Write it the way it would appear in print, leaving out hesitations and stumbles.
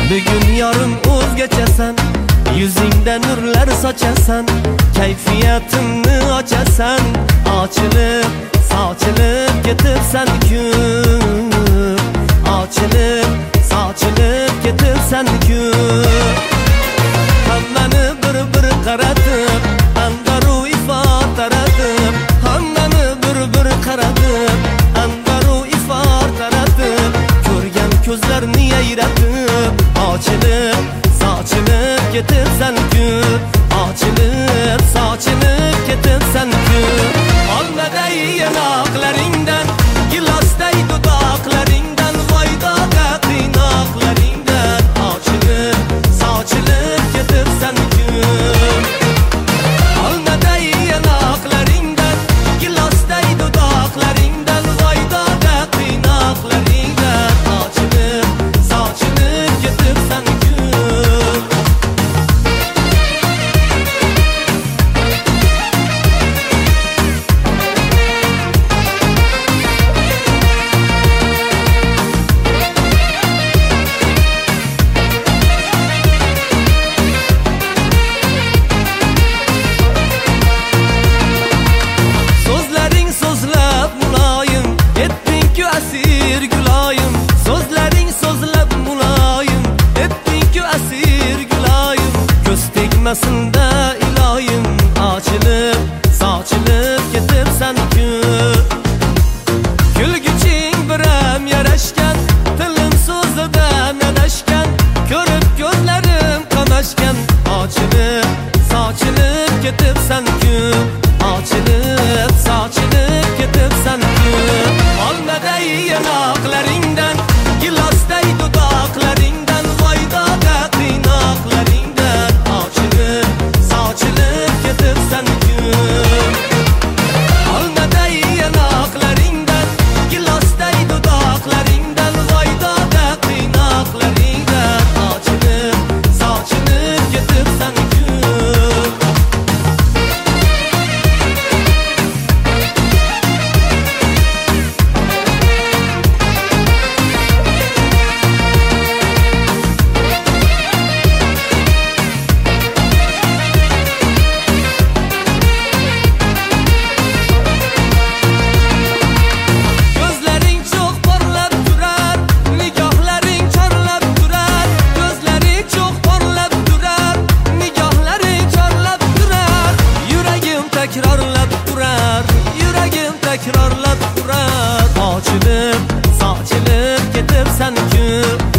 Bugun yarın o'zgachasan, yuzingda nurlar sochasan, kayfiyatimni ochasan, ochilib, sochilib ketibsan-ku, ochilib, sochilib ketibsan-ku. Hammani bir-bir qaratib, andaru ifot taratib, hammani bir-bir qaratib, andaru ifot taratib, ko'rgan ko'zlarni yayratib, ochilib, sochilib ketibsan-ku, ochilib, sochilib ketibsan-ku. Olmaday yanoqlaringdan, gilosday dudoqlaringdan, voydoga qiynoqlaringdan, ochilib, sochilib ketibsan-ku. Olmaday yanoqlaringdan, gilosday dudoqlaringdan, voydoga qiynoqlaringdan, ochilib, sochilib ketibsan-ku. So'zlaring so'zlab muloyim, etding-ku asir guloyim. So'zlaring so'zlab muloyim, etding-ku asir guloyim. Ko'z tegmasin-da iloyim, ochilib, sochilib ketibsan-ku. Kulguching biram yarashgan, tilim so'zidan adashgan, ko'rib ko'zlarim qamashgan, ochilib, sochilib ketibsan-ku, ochilib, sochilib ketibsan-ku. Olmaday yanoqlaringdan, gilosday dudoqlaringdan, voydoga qiynoqlaringdan, ochilib, sochilib ketibsan-ku. Olmaday yanoqlaringdan, gilosday dudoqlaringdan, voydoga qiynoqlaringdan, ochilib, sochilib ketibsan-ku. Gözlerin çok parlap durar, nigohlaring chorlab durar. Gözlerin çok parlap durar, nigohlaring chorlab durar. Yuragim takrorlab durar, yuragim takrorlab durar. Ochilib, sochilib ketibsan-ku,